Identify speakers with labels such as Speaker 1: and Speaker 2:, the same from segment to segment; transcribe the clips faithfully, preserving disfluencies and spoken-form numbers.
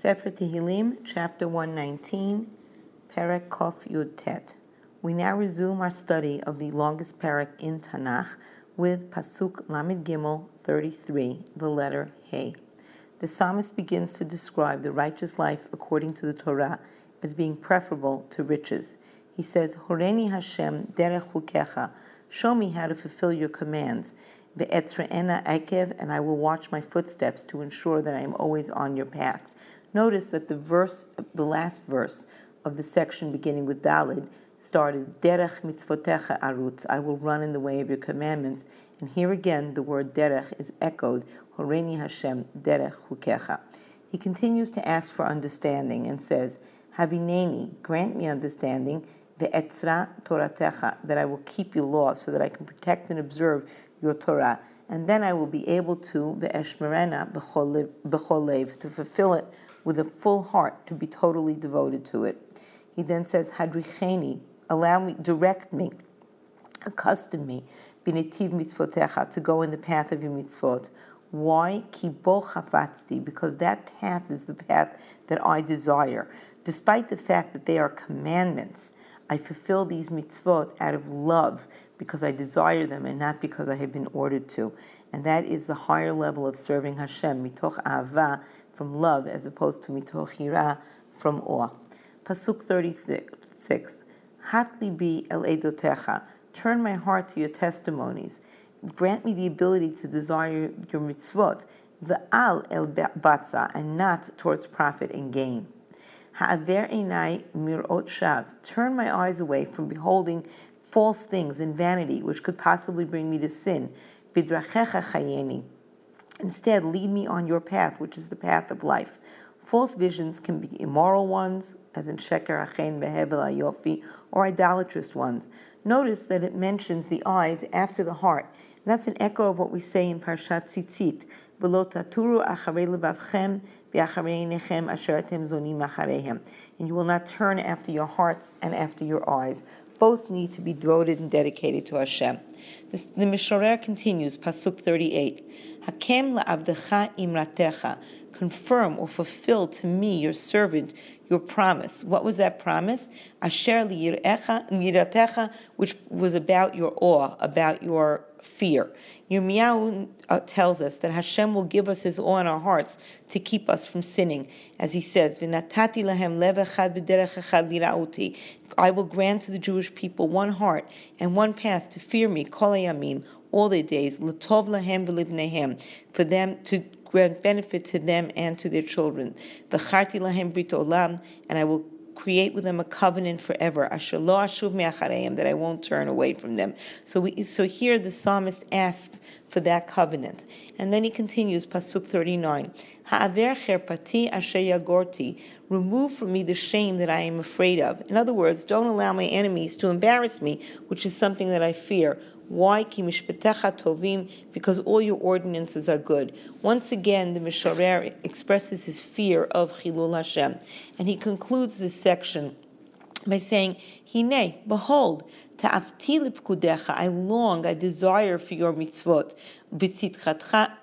Speaker 1: Sefer Tehillim, chapter one nineteen, Perek Kof Yud Tet. We now resume our study of the longest perek in Tanakh with Pasuk Lamed Gimel thirty-three, the letter He. The psalmist begins to describe the righteous life according to the Torah as being preferable to riches. He says, Horeni Hashem derech chukecha, show me how to fulfill your commands. Ve'etzre'ena akev, and I will watch my footsteps to ensure that I am always on your path. Notice that the verse, the last verse of the section beginning with Dalid started, Derech mitzvotecha arutz, I will run in the way of your commandments. And here again, the word derech is echoed, Horeni Hashem derech chukecha. He continues to ask for understanding and says, Havineni, grant me understanding, ve'etzra toratecha, that I will keep your law so that I can protect and observe your Torah. And then I will be able to, ve'eshmerena b'chol lev, to fulfill it with a full heart, to be totally devoted to it. He then says, Hadricheni, allow me, direct me, accustom me, b'netiv mitzvotecha, to go in the path of your mitzvot. Why? Ki bo chafatzti, because that path is the path that I desire. Despite the fact that they are commandments, I fulfill these mitzvot out of love, because I desire them and not because I have been ordered to. And that is the higher level of serving Hashem, mitoch ahava, from love, as opposed to mitoch hira, from awe. Pasuk thirty-six, Hat libi el edotecha, turn my heart to your testimonies. Grant me the ability to desire your mitzvot, ve'al el batza, and not towards profit and gain. Ha'aver einai mirot shav, turn my eyes away from beholding false things and vanity, which could possibly bring me to sin. Bidrachecha chayeni, instead lead me on your path, which is the path of life. False visions can be immoral ones, as in sheker achen vehebel ayofi, or idolatrous ones. Notice that it mentions the eyes after the heart. And that's an echo of what we say in Parshat Tzitzit. V'lo taturu acharei lebavchem v'acharei einechem asher atem zonim achareihem. And you will not turn after your hearts and after your eyes. Both need to be devoted and dedicated to Hashem. The, the Mishorer continues, Pasuk thirty-eight. Hakem la'avdecha imratecha, confirm or fulfill to me, your servant, your promise. What was that promise? Asher liyiratecha, which was about your awe, about your fear. Yirmiyahu uh, tells us that Hashem will give us His awe in our hearts to keep us from sinning. As he says, V'natati lahem lev echad b'derech echad lira'uti, I will grant to the Jewish people one heart and one path to fear me, kol hayamim, all their days, l'tov lahem v'libnehem, for them to grant benefit to them and to their children. V'charti lahem brit olam, and I will create with them a covenant forever. Asher lo ashuv me'achareim, that I won't turn away from them. So we, so here the psalmist asks for that covenant, and then he continues, Pasuk thirty-nine. Ha'aver cherpati asher yagorti, remove from me the shame that I am afraid of. In other words, don't allow my enemies to embarrass me, which is something that I fear. Why? Ki mishpatecha tovim, because all your ordinances are good. Once again, the Mishorer expresses his fear of Chilul Hashem. And he concludes this section by saying, Hine, behold, ta'afti lipkudecha, I long, I desire for your mitzvot. B'tzitkatcha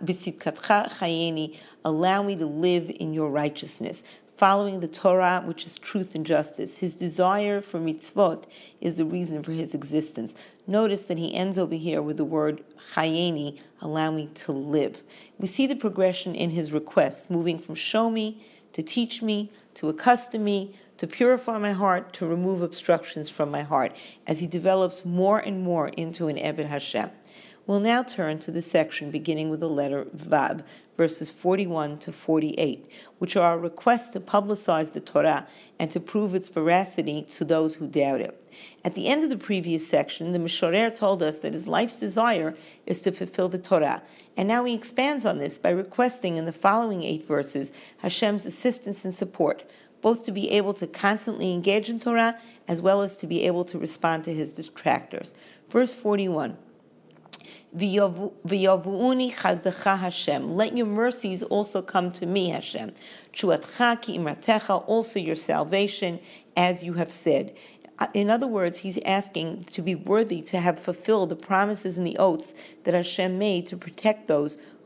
Speaker 1: chayeni, allow me to live in your righteousness, following the Torah, which is truth and justice. His desire for mitzvot is the reason for his existence. Notice that he ends over here with the word chayeni, allow me to live. We see the progression in his requests, moving from show me, to teach me, to accustom me, to purify my heart, to remove obstructions from my heart, as he develops more and more into an Eved Hashem. We'll now turn to the section beginning with the letter Vav, verses forty-one to forty-eight, which are requests to publicize the Torah and to prove its veracity to those who doubt it. At the end of the previous section, the Mishorer told us that his life's desire is to fulfill the Torah, and now he expands on this by requesting in the following eight verses Hashem's assistance and support, both to be able to constantly engage in Torah as well as to be able to respond to his detractors. Verse forty-one. V'yavuuni chazdecha Hashem. Let your mercies also come to me, Hashem. Chuatcha ki imratecha, also your salvation, as you have said. In other words, he's asking to be worthy to have fulfilled the promises and the oaths that Hashem made to protect those who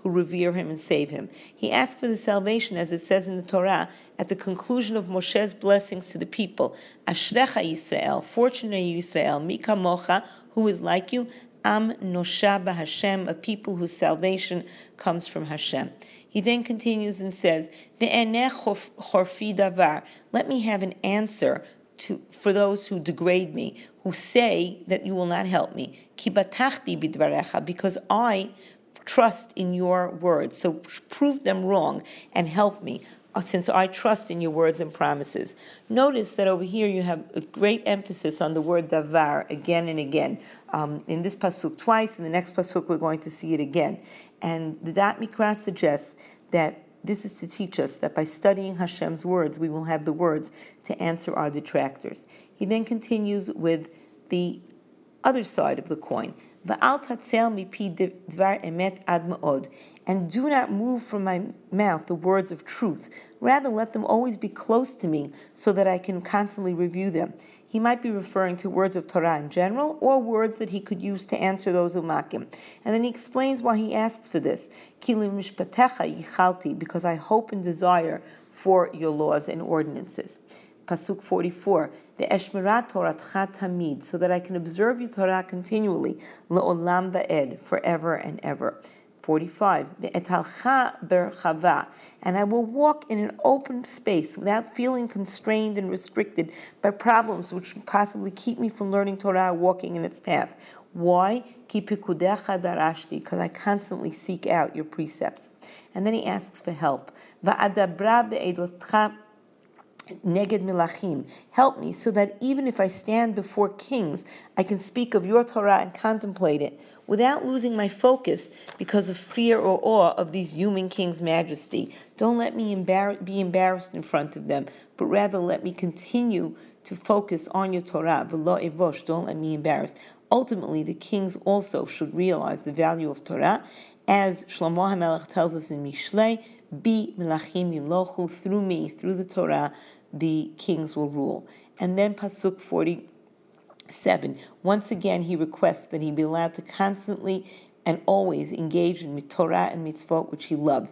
Speaker 1: who revere him and save him. He asked for the salvation, as it says in the Torah, at the conclusion of Moshe's blessings to the people. Ashrecha Yisrael, fortunate Yisrael, mi kamocha, who is like you, Am nosha b'Hashem, a people whose salvation comes from Hashem. He then continues and says, Ve'enech chorfi davar, let me have an answer to, for those who degrade me, who say that you will not help me. Ki batachti bidvarecha, because I trust in your words. So prove them wrong and help me, since I trust in your words and promises. Notice that over here you have a great emphasis on the word davar again and again. Um, in this pasuk twice, in the next pasuk we're going to see it again. And the Dat Mikra suggests that this is to teach us that by studying Hashem's words, we will have the words to answer our detractors. He then continues with the other side of the coin. V'al tatzel mipi dvar emet ad ma'od, and do not move from my mouth the words of truth. Rather, let them always be close to me so that I can constantly review them. He might be referring to words of Torah in general, or words that he could use to answer those who mock him. And then he explains why he asks for this. Ki limishpatecha yichalti, because I hope and desire for your laws and ordinances. Pasuk forty-four, Ve'eshmerat Toratcha tamid, so that I can observe your Torah continually, le'olam va'ed, forever and ever. forty-five, Ve'etalcha berchava, and I will walk in an open space without feeling constrained and restricted by problems which possibly keep me from learning Torah, walking in its path. Why? Ki pikudecha darashti, because I constantly seek out your precepts. And then he asks for help. Va'adabra be'edotcha neged milachim, help me so that even if I stand before kings, I can speak of your Torah and contemplate it without losing my focus because of fear or awe of these human kings' majesty. Don't let me embar- be embarrassed in front of them, but rather let me continue to focus on your Torah. V'lo evosh, don't let me embarrass. Ultimately, the kings also should realize the value of Torah, as Shlomo HaMelech tells us in Mishlei, Bi milachim yimlochu, through me, through the Torah, the kings will rule. And then Pasuk forty-seven, once again he requests that he be allowed to constantly and always engage in Torah and mitzvot which he loves.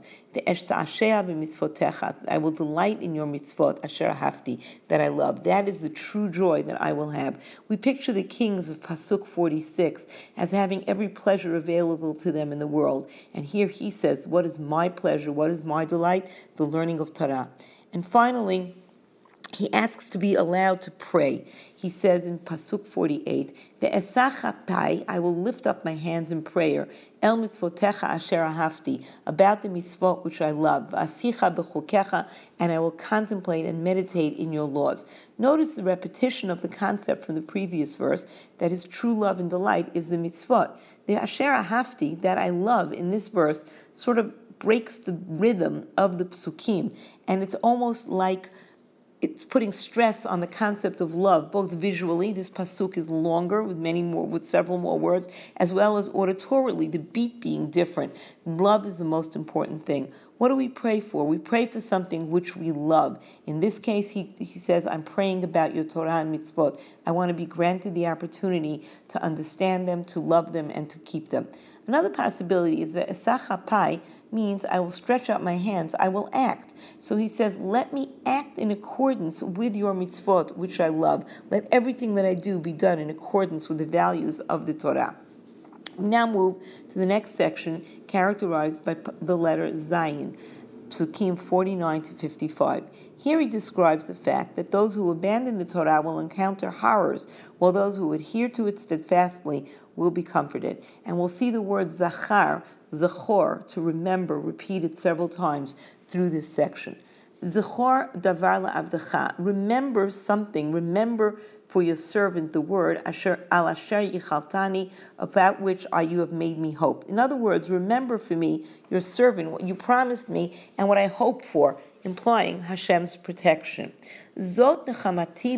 Speaker 1: I will delight in your mitzvot, asher hafti, that I love. That is the true joy that I will have. We picture the kings of Pasuk forty-six as having every pleasure available to them in the world. And here he says, what is my pleasure? What is my delight? The learning of Torah. And finally, he asks to be allowed to pray. He says in Pasuk forty-eight, Ve'esachapai, I will lift up my hands in prayer, El mitzvotecha asher ahavti, about the mitzvot which I love, V'asicha b'chukecha, and I will contemplate and meditate in your laws. Notice the repetition of the concept from the previous verse, that his true love and delight is the mitzvot. The asher ahavti, that I love, in this verse, sort of breaks the rhythm of the psukim, and it's almost like it's putting stress on the concept of love, both visually, this pasuk is longer with many more, with several more words, as well as auditorily, the beat being different. Love is the most important thing. What do we pray for? We pray for something which we love. In this case, he, he says, I'm praying about your Torah and mitzvot. I want to be granted the opportunity to understand them, to love them, and to keep them. Another possibility is that esachapai means I will stretch out my hands, I will act. So he says, let me act in accordance with your mitzvot, which I love. Let everything that I do be done in accordance with the values of the Torah. We now move to the next section, characterized by the letter Zayin, Psukim forty-nine to fifty-five. Here he describes the fact that those who abandon the Torah will encounter horrors, while those who adhere to it steadfastly will be comforted. And we'll see the word zachar, zachor, to remember, repeated several times through this section. Zachor davar la'avdecha, remember something, remember for your servant the word, asher al asher yichaltani, about which I, you have made me hope. In other words, remember for me, your servant, what you promised me and what I hope for, implying Hashem's protection. Zot nechamati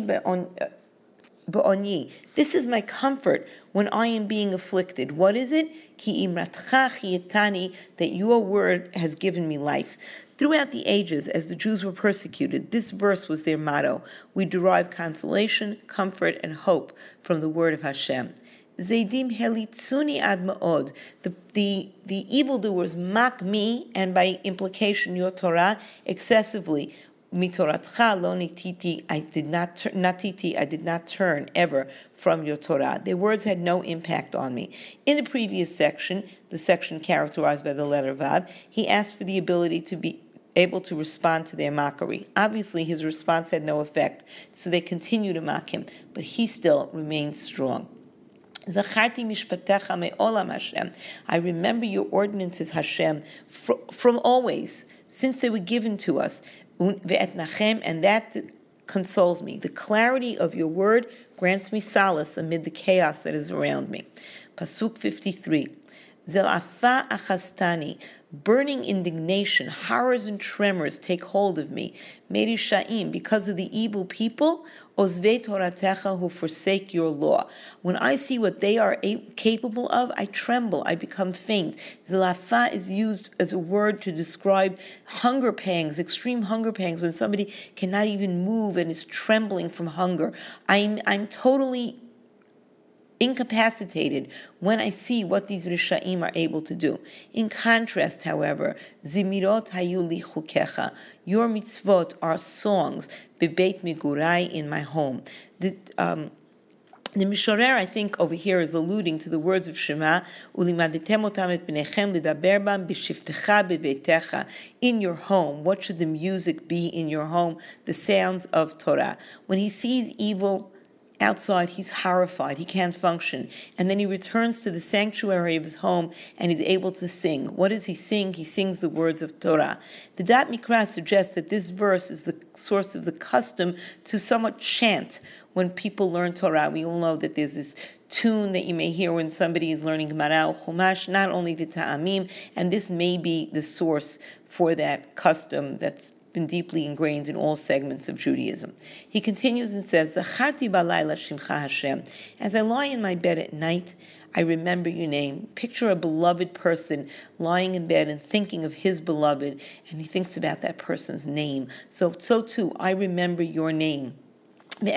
Speaker 1: be'oni, this is my comfort when I am being afflicted. What is it? Ki imratcha chiyetani, that your word has given me life. Throughout the ages, as the Jews were persecuted, this verse was their motto. We derive consolation, comfort, and hope from the word of Hashem. Zaydim helitzuni ad ma'od. The, the, the evildoers mock me, and by implication your Torah, excessively. Mitoratcha lo nititi, I did not tur- natiti, I did not turn ever from your Torah. Their words had no impact on me. In the previous section, the section characterized by the letter Vav, he asked for the ability to be able to respond to their mockery. Obviously, his response had no effect, so they continue to mock him, but he still remains strong. Zacharti mishpatecha me'olam Hashem. I remember your ordinances, Hashem, fr- from always, since they were given to us. Ve'etnachem, and that consoles me. The clarity of your word grants me solace amid the chaos that is around me. Pasuk fifty-three. Zelafa achastani, burning indignation, horrors and tremors take hold of me. Merishaim, because of the evil people, ozvei toratecha, who forsake your law. When I see what they are a- capable of, I tremble, I become faint. Zelafa is used as a word to describe hunger pangs, extreme hunger pangs, when somebody cannot even move and is trembling from hunger. I'm, I'm totally incapacitated when I see what these Risha'im are able to do. In contrast, however, Zimirot hayu li chukecha, your mitzvot are songs, bebeit migurai, in my home. The, um, the Mishorer, I think, over here is alluding to the words of Shema, Ulimadetem otam et bnechem lidaber bam b'shivtecha bebeitecha, in your home. What should the music be in your home? The sounds of Torah. When he sees evil outside, he's horrified, he can't function. And then he returns to the sanctuary of his home and he's able to sing. What does he sing? He sings the words of Torah. The Dat Mikra suggests that this verse is the source of the custom to somewhat chant when people learn Torah. We all know that there's this tune that you may hear when somebody is learning Gemara or Chumash, not only V'ta'amim, and this may be the source for that custom that's been deeply ingrained in all segments of Judaism. He continues and says, Zacharti balayla shimcha Hashem. As I lie in my bed at night, I remember your name. Picture a beloved person lying in bed and thinking of his beloved, and he thinks about that person's name. So, so too, I remember your name. And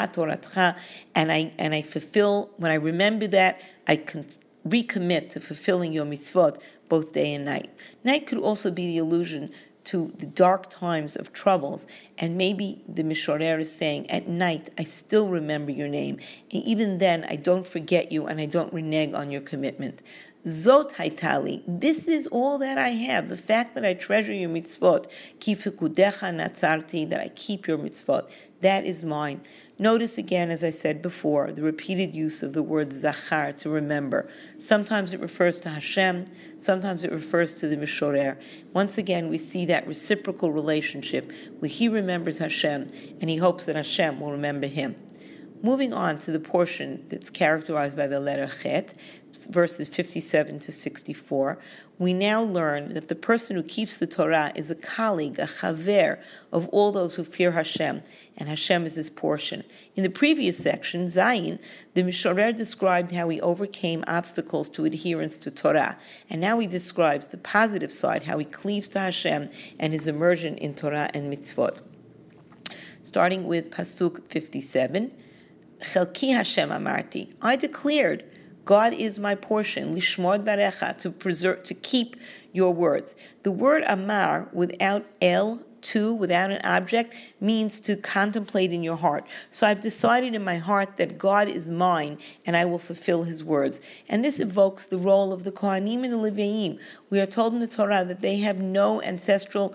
Speaker 1: I and I fulfill, when I remember that, I can recommit to fulfilling your mitzvot both day and night. Night could also be the allusion to the dark times of troubles, and maybe the Mishorer is saying, at night I still remember your name, and even then I don't forget you and I don't renege on your commitment. Zot haitali, this is all that I have, the fact that I treasure your mitzvot, ki fikudecha natzarti, that I keep your mitzvot, that is mine. Notice again, as I said before, the repeated use of the word zachar, to remember. Sometimes it refers to Hashem, sometimes it refers to the Mishorer. Once again, we see that reciprocal relationship where he remembers Hashem and he hopes that Hashem will remember him. Moving on to the portion that's characterized by the letter Chet, verses fifty-seven to sixty-four, we now learn that the person who keeps the Torah is a colleague, a chaver, of all those who fear Hashem, and Hashem is his portion. In the previous section, Zayin, the Mishorer described how he overcame obstacles to adherence to Torah, and now he describes the positive side, how he cleaves to Hashem and his immersion in Torah and mitzvot. Starting with Pasuk fifty-seven, Chelki Hashem amarti, I declared, God is my portion, lishmor barecha, to preserve, to keep your words. The word amar, without el, to, without an object, means to contemplate in your heart. So I've decided in my heart that God is mine, and I will fulfill his words. And this evokes the role of the Kohanim and the Leviim. We are told in the Torah that they have no ancestral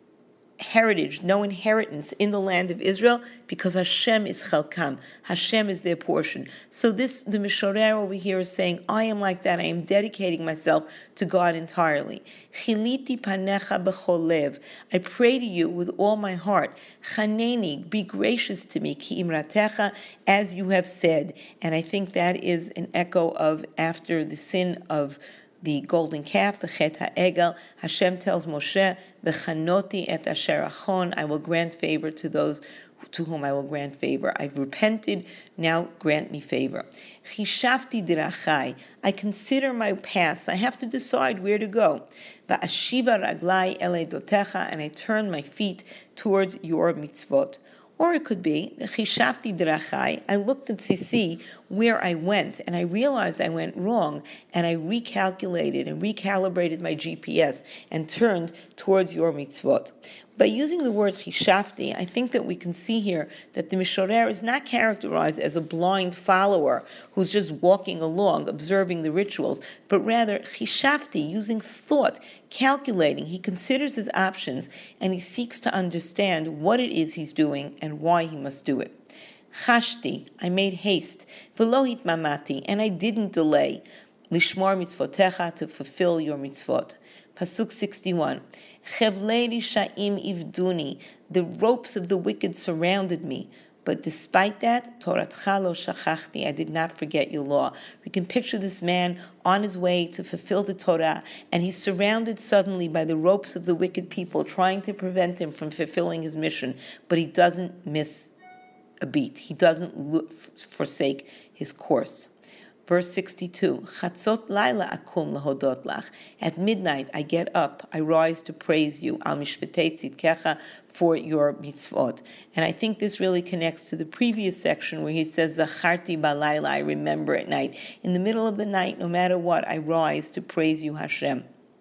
Speaker 1: heritage, no inheritance in the land of Israel, because Hashem is chalkam. Hashem is their portion. So this, the Mishorer over here is saying, I am like that. I am dedicating myself to God entirely. Chiliti panecha b'chol lev. I pray to you with all my heart. Chaneni, be gracious to me, ki imratecha, as you have said. And I think that is an echo of after the sin of the golden calf, the Chet HaEgel, Hashem tells Moshe, V'chanoti et asher achon, I will grant favor to those to whom I will grant favor. I've repented, now grant me favor. Chishafti dirachai, I consider my paths, I have to decide where to go. Va'ashiva raglai ele dotecha, and I turn my feet towards your mitzvot. Or it could be, Chishafti drachai, I looked to see where I went, and I realized I went wrong, and I recalculated and recalibrated my G P S and turned towards your mitzvot. By using the word chishafti, I think that we can see here that the Mishorer is not characterized as a blind follower who's just walking along, observing the rituals, but rather chishafti, using thought, calculating. He considers his options, and he seeks to understand what it is he's doing and why he must do it. Chashti, I made haste. V'lo hitmamati, and I didn't delay. Lishmor mitzvotecha, to fulfill your mitzvot. Pasuk sixty-one. Chevlei rishaim ivduni, the ropes of the wicked surrounded me. But despite that, Toratcha lo shachachti, I did not forget your law. We can picture this man on his way to fulfill the Torah, and he's surrounded suddenly by the ropes of the wicked people trying to prevent him from fulfilling his mission. But he doesn't miss a beat. He doesn't look, forsake his course. Verse sixty-two, Chatzot laila akum lahodot lach. At midnight I get up, I rise to praise you, al mishpetei tzidkecha, for your mitzvot. And I think this really connects to the previous section where he says, Zacharti balayla, I remember at night. In the middle of the night, no matter what, I rise to praise you, Hashem.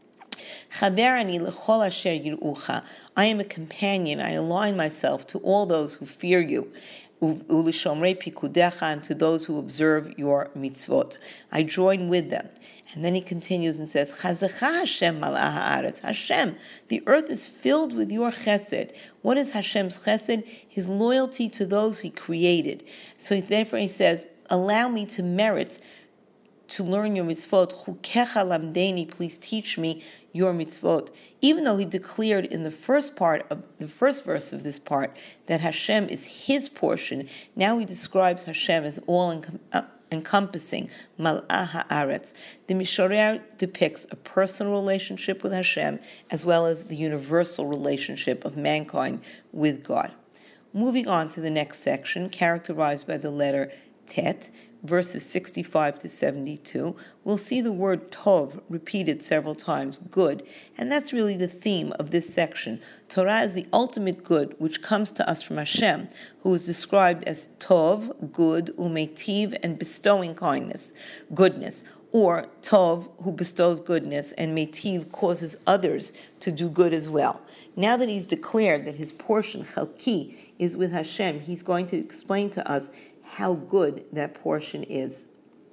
Speaker 1: Chaverani lechol asher yirucha. I am a companion, I align myself to all those who fear you. Ulishomrei pikudecha, and to those who observe your mitzvot. I join with them. And then he continues and says, Chazecha Hashem mal'ah haaretz. Hashem, the earth is filled with your chesed. What is Hashem's chesed? His loyalty to those he created. So therefore he says, allow me to merit to learn your mitzvot. Chukecha lamdeni, please teach me your mitzvot. Even though he declared in the first part of the first verse of this part that Hashem is his portion, now he describes Hashem as all encompassing, mal'ah haaretz. The Mishorer depicts a personal relationship with Hashem as well as the universal relationship of mankind with God. Moving on to the next section, characterized by the letter Tet, verses sixty-five to seventy-two, we'll see the word tov repeated several times, good, and that's really the theme of this section. Torah is the ultimate good which comes to us from Hashem, who is described as tov, good, umetiv, and bestowing kindness, goodness, or tov, who bestows goodness, and metiv, causes others to do good as well. Now that he's declared that his portion, chalki, is with Hashem, he's going to explain to us how good that portion is.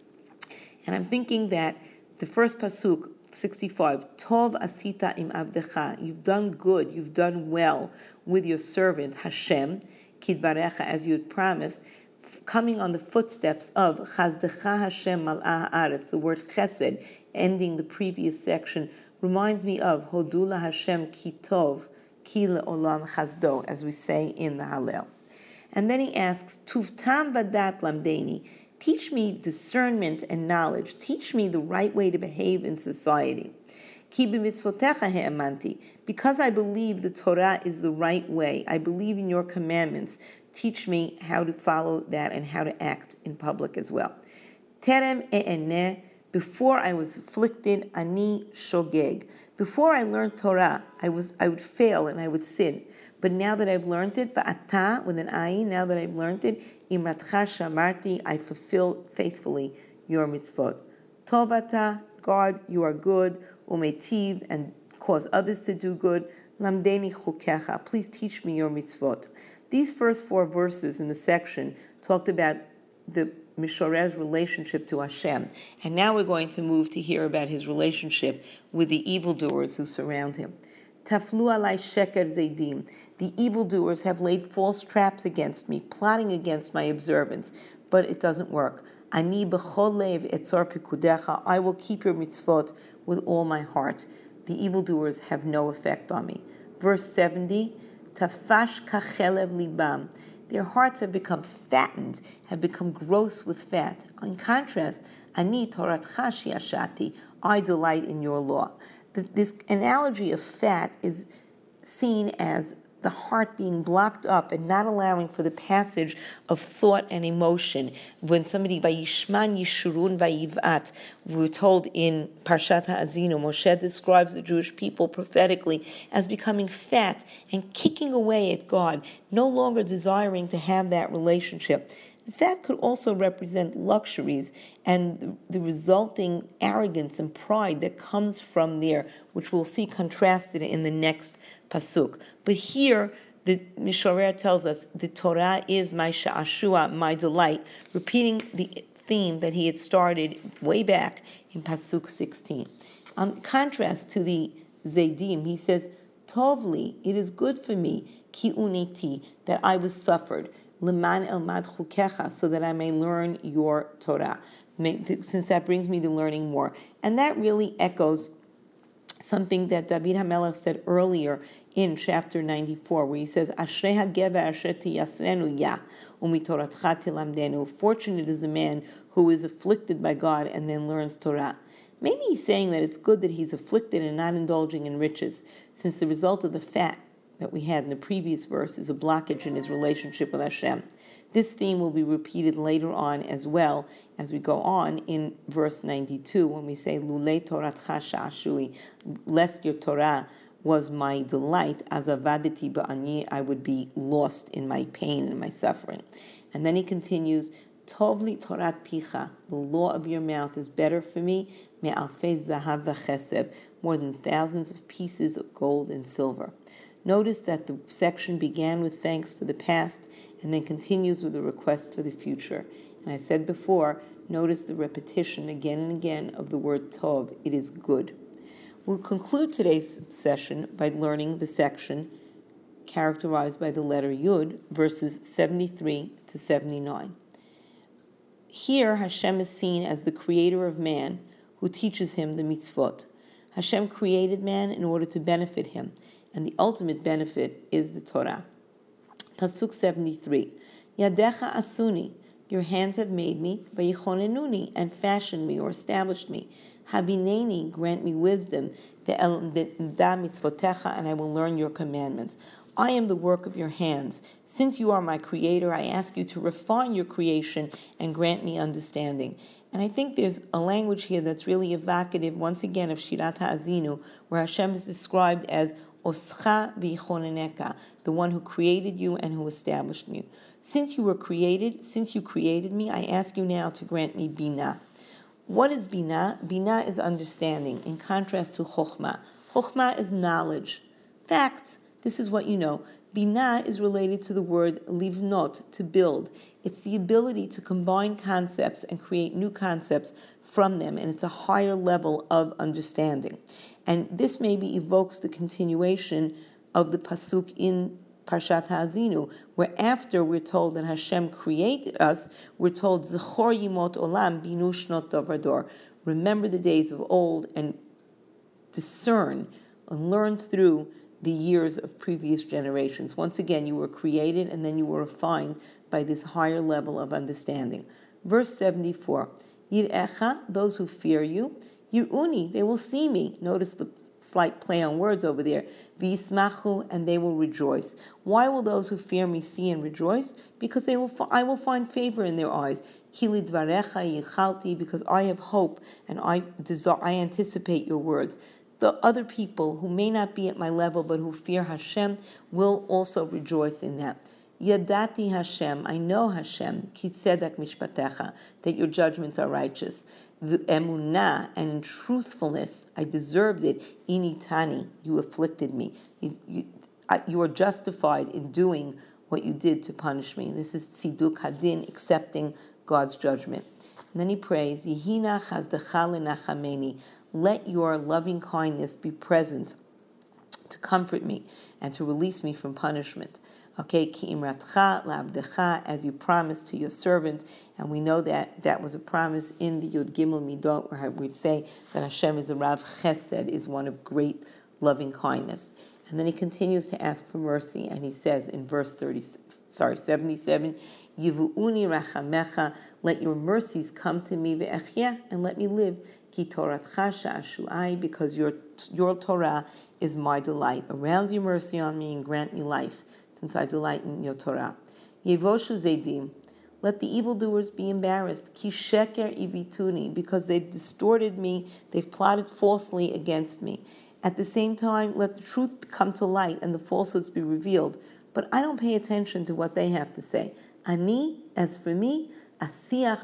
Speaker 1: And I'm thinking that the first pasuk, sixty-five, Tov asita im avdecha, you've done good, you've done well with your servant Hashem, kidvarecha, as you had promised, coming on the footsteps of Chazdecha Hashem mal'ah haaretz. The word chesed, ending the previous section, reminds me of Hodula Hashem ki tov, ki le'olam chazdo, as we say in the Hallel. And then he asks, Tuvtam vadat lamdeni, teach me discernment and knowledge. Teach me the right way to behave in society. Ki b'mitzvotecha he'amanti, because I believe the Torah is the right way. I believe in your commandments. Teach me how to follow that and how to act in public as well. Terem e'eneh, before I was afflicted, ani shogeg. Before I learned Torah, I was I would fail and I would sin. But now that I've learned it, va'ata, with an ayin, now that I've learned it, imratcha shamarti, I fulfill faithfully your mitzvot. Tovata, God, you are good, umetiv, and cause others to do good. Lamdeni chukecha, please teach me your mitzvot. These first four verses in the section talked about the Mishorer's relationship to Hashem. And now we're going to move to hear about his relationship with the evildoers who surround him. Taflu alai sheker zeidim. The evildoers have laid false traps against me, plotting against my observance, but it doesn't work. Ani b'chol lev etzor pikudecha. I will keep your mitzvot with all my heart. The evildoers have no effect on me. Verse seventy, tafash kachelev libam. Their hearts have become fattened, have become gross with fat. In contrast, ani toratcha shiashati. I delight in your law. This analogy of fat is seen as the heart being blocked up and not allowing for the passage of thought and emotion. When somebody, Vayishman Yishurun Vayivat, we're told in Parshat HaAzinu, Moshe describes the Jewish people prophetically as becoming fat and kicking away at God, no longer desiring to have that relationship. That could also represent luxuries and the resulting arrogance and pride that comes from there, which we'll see contrasted in the next pasuk. But here, the Mishorer tells us the Torah is my sha'ashua, my delight, repeating the theme that he had started way back in pasuk sixteen. On contrast to the Zaydim, he says, Tovli, it is good for me, ki uniti, that I was suffered. Leman elmad chukecha, so that I may learn your Torah, since that brings me to learning more. And that really echoes something that David HaMelech said earlier in chapter ninety-four, where he says, Ashrei hagever asher tiyasrenu ya, umitoratcha tilamdenu. Fortunate is the man who is afflicted by God and then learns Torah. Maybe he's saying that it's good that he's afflicted and not indulging in riches, since the result of the fat that we had in the previous verse is a blockage in his relationship with Hashem. This theme will be repeated later on as well as we go on in verse ninety-two when we say, Lulei Toratcha sha'ashui, lest your Torah was my delight, as avaditi ba'ani, I would be lost in my pain and my suffering. And then he continues, Tovli Torat picha, the law of your mouth is better for me, me'alfei zahav v'chesev, more than thousands of pieces of gold and silver. Notice that the section began with thanks for the past and then continues with a request for the future. And I said before, notice the repetition again and again of the word tov, it is good. We'll conclude today's session by learning the section characterized by the letter Yud, verses seventy-three to seventy-nine. Here, Hashem is seen as the creator of man who teaches him the mitzvot. Hashem created man in order to benefit him, and the ultimate benefit is the Torah. Pasuk seventy-three. Yadecha asuni, your hands have made me, vayichonenuni, and fashioned me or established me. Havineni, grant me wisdom, ve'elda mitzvotecha, and I will learn your commandments. I am the work of your hands. Since you are my creator, I ask you to refine your creation and grant me understanding. And I think there's a language here that's really evocative, once again, of Shirat HaAzinu, where Hashem is described as Oscha v'choneneka, the one who created you and who established you. Since you were created, since you created me, I ask you now to grant me Binah. What is Binah? Binah is understanding, in contrast to Chokhmah. Chokhmah is knowledge, facts. This is what you know. Binah is related to the word livnot, to build. It's the ability to combine concepts and create new concepts from them, and it's a higher level of understanding. And this maybe evokes the continuation of the pasuk in Parshat HaAzinu, where after we're told that Hashem created us, we're told, Zechor yimot olam binu shnot davador. Remember the days of old and discern and learn through the years of previous generations. Once again, you were created and then you were refined by this higher level of understanding. Verse seventy-four, Yir'echa, those who fear you, Yir'uni, they will see me. Notice the slight play on words over there. V'yismachu, and they will rejoice. Why will those who fear me see and rejoice? Because they will. I will find favor in their eyes. Ki lidvarecha yichalti, because I have hope and I desire, I anticipate your words. The other people who may not be at my level but who fear Hashem will also rejoice in that. Yadati Hashem, I know Hashem, ki tzedek mishpatecha, that your judgments are righteous. The emunah, and in truthfulness, I deserved it. Initani, you afflicted me. You, you, I, you are justified in doing what you did to punish me. This is tziduk hadin, accepting God's judgment. And then he prays, Yihina chazdecha lenachameni, let your loving kindness be present to comfort me and to release me from punishment. Okay, ki imratcha la'abdecha, as you promised to your servant, and we know that that was a promise in the Yud Gimel Midot, where we say that Hashem is a Rav Chesed, is one of great loving kindness. And then he continues to ask for mercy, and he says in verse thirty, sorry, seventy-seven, Yivu'uni rachamecha, let your mercies come to me, ve'echyeh, and let me live, ki toratcha sha'ashu'ai, because your your Torah is my delight. Arouse your mercy on me and grant me life, since I delight in your Torah. Yevoshu zedim, let the evildoers be embarrassed, ki sheker ivituni, because they've distorted me, they've plotted falsely against me. At the same time, let the truth come to light and the falsehoods be revealed. But I don't pay attention to what they have to say. Ani, as for me, asiach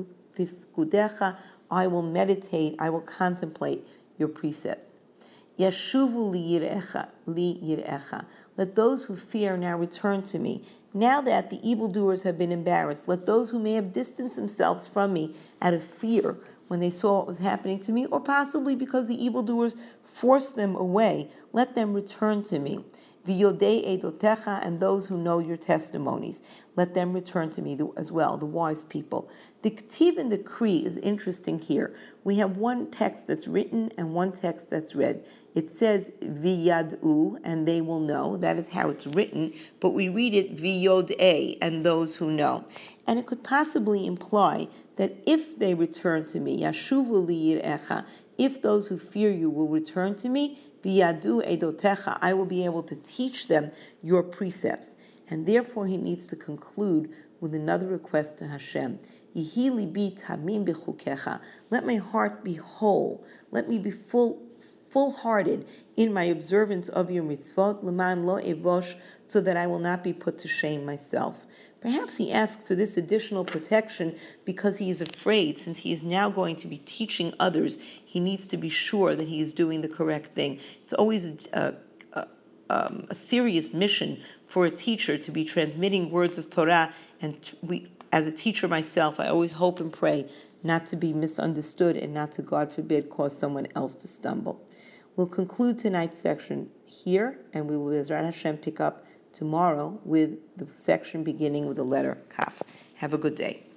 Speaker 1: b'fkudecha, I will meditate, I will contemplate your precepts. Yashuvu li yirecha, li yirecha. Let those who fear now return to me. Now that the evildoers have been embarrassed, let those who may have distanced themselves from me out of fear when they saw what was happening to me, or possibly because the evildoers forced them away, let them return to me. V'yodei edotecha, and those who know your testimonies, let them return to me as well, the wise people. The ktiv and the kri is interesting here. We have one text that's written and one text that's read. It says v'yad'u, and they will know. That is how it's written, but we read it v'yodei, and those who know. And it could possibly imply that if they return to me, yashuvu li yirecha, if those who fear you will return to me, v'yadu edotecha, I will be able to teach them your precepts. And therefore he needs to conclude with another request to Hashem. Yihi libi tamim b'chukecha. Let my heart be whole. Let me be full, full-hearted in my observance of your mitzvot, l'man lo evosh, so that I will not be put to shame myself. Perhaps he asks for this additional protection because he is afraid, since he is now going to be teaching others, he needs to be sure that he is doing the correct thing. It's always a, a, um, a serious mission for a teacher to be transmitting words of Torah, and we, as a teacher myself, I always hope and pray not to be misunderstood and not to, God forbid, cause someone else to stumble. We'll conclude tonight's section here, and we will, Bezrat Hashem, pick up tomorrow with the section beginning with the letter Kaf. Have a good day.